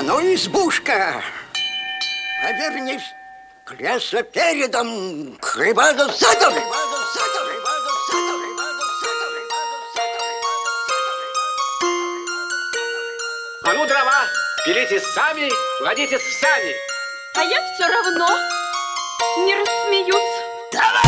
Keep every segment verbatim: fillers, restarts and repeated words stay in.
А ну, избушка, повернись к лесопередам, к рыбадо-садам. А ну, дрова, пилите сами, кладите в сани. А я все равно не рассмеюсь. Давай!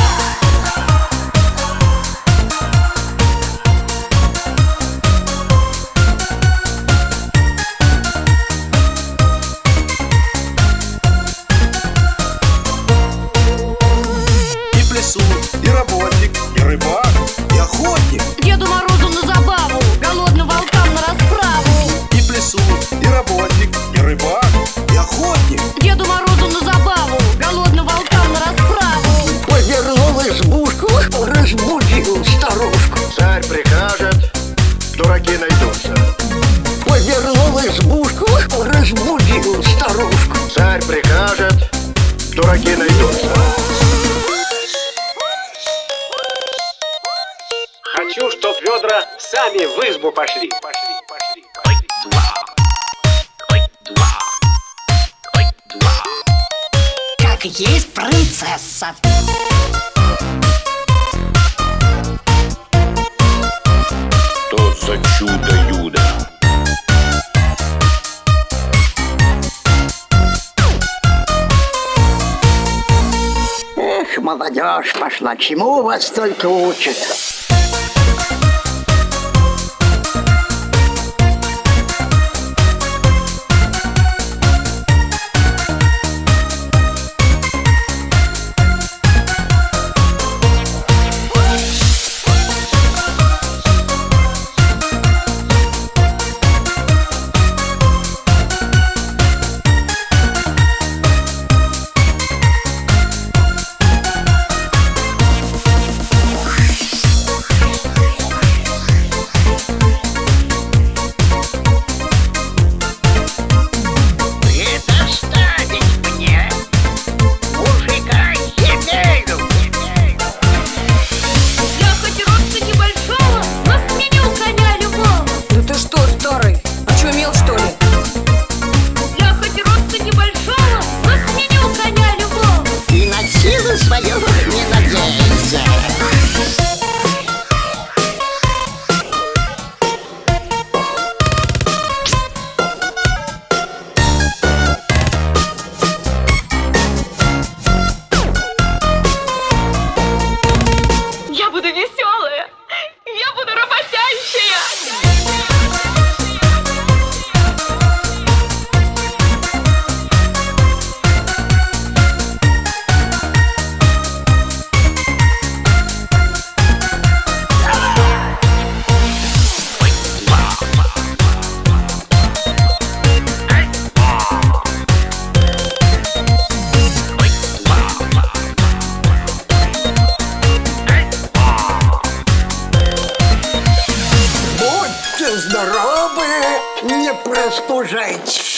И работник, и рыбак, и охотник. Деду Морозу на забаву, голодным волкам на расправу. И плясу, и работник, и рыбак, и охотник. Деду Морозу на забаву, голодным волкам на расправу. Повернул избушку, разбудил старушку. Царь прикажет, дураки найдутся. Повернул избушку, разбудил старушку. Царь прикажет, дураки найдутся. Хочу, чтоб ведра сами в избу пошли. Пошли, пошли, пошли. Как есть принцесса. Что за чудо-юдо? Эх, молодежь пошла, чему вас только учат? Свое не надеется. Я буду веселая, я буду работящая. Здоровы, не простужайтесь.